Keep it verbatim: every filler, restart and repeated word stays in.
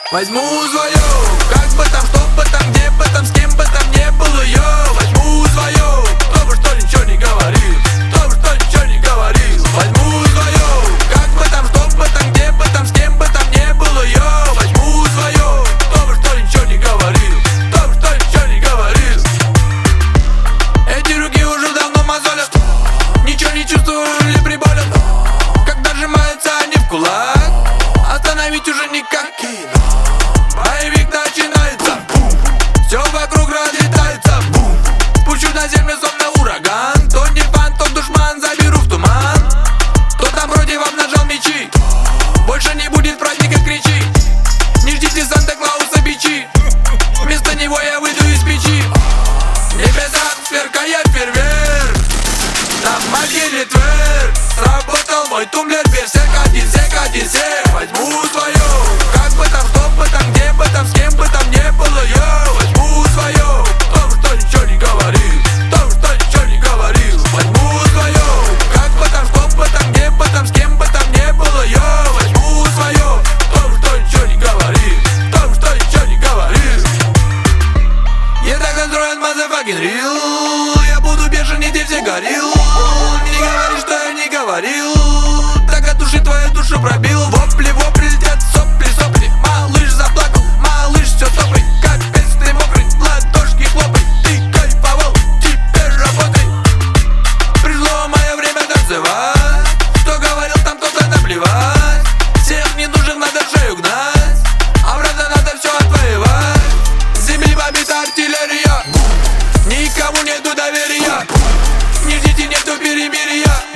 Возьму свое, как бы там, что бы там, где бы там, с кем бы там не было ее. Возьму свое, кто бы что ничего не говорил, кто бы что ничего не говорил. Возьму свое, как бы там, что бы там, где бы там, с кем бы там не было ее. Возьму свое, кто бы что ничего не говорил, кто бы что ничего не говорил. Эти руки уже давно мозолят, ничего не чувствую или приболят. Когда сжимаются они в кулак, остановить уже никак. Боевик начинается, бум. Все вокруг разлетается, бум. Спущу на землю словно ураган. То не фан, то душман, заберу в туман. Кто там вроде вам нажал мечи, больше не будет праздника, кричи. Не ждите Санта-Клауса бичи, вместо него я выйду из печи. В небесах сверкает фейерверк, на могиле тверк. Сработал мой тумблер, берсерк, один сек, один сек. Возьму свое, как бы там, что бы там, где бы там, с кем бы там не было ее. Возьму свое, кто бы что ничего не говорил, кто бы что ничего не говорил. Возьму свое, как бы там, что бы там, где бы там, с кем бы там не было ее. Возьму свое, кто бы что ничего не говорил, кто бы что ничего не говорил. Я так настроен, motherfucking real. Я буду бешеный, ты все горил. Не говори, что я не говорил. Так от души твою душу пробил. Вопли, вопли, летят сопли, сопли. Малыш заплакал, малыш все топай. Капец ты мокрый, ладошки хлопай. Ты кайфовал, теперь работай. Пришло мое время танцевать. Что говорил там кто-то, наплевать. Всех ненужных надо в шею гнать, обратно надо все отвоевать. С земли побита артиллерия, никому нету доверия. Не ждите, нету перемирия.